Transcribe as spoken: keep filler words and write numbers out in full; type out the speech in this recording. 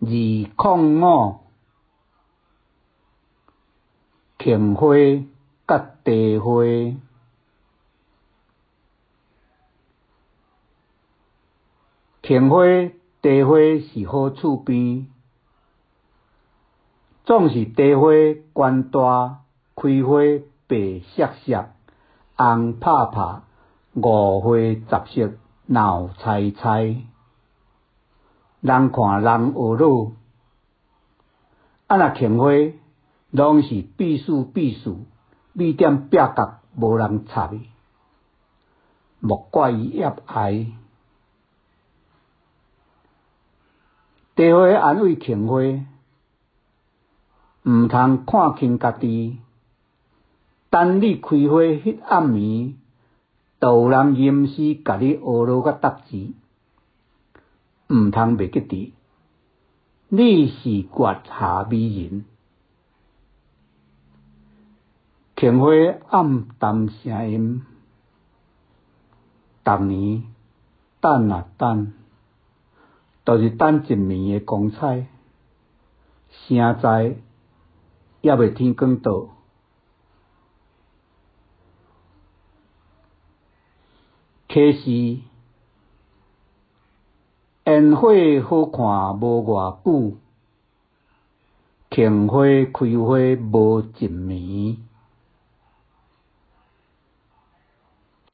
二零五庆花甲茶花，庆花、茶花是好厝边，总是茶花悬大，开花白闪闪，红拍拍，五花杂色闹猜猜，人看人学乐。啊若庆花，拢是必输必输，米点壁角无人插的，莫怪伊叶哀。茶花安慰庆花，毋通看轻家己。等你开花迄暗暝，就有人吟诗甲你学乐甲答字，毋通袂记得，你是月下美人。庆花暗淡声音，逐年等啊等，就是等一暝的光彩，谁知也未天光倒。可是烟火好看无偌久，庆花开花无一暝。